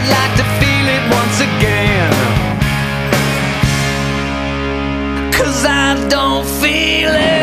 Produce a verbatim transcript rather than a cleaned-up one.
I'd like to feel it once again, 'cause I don't feel it.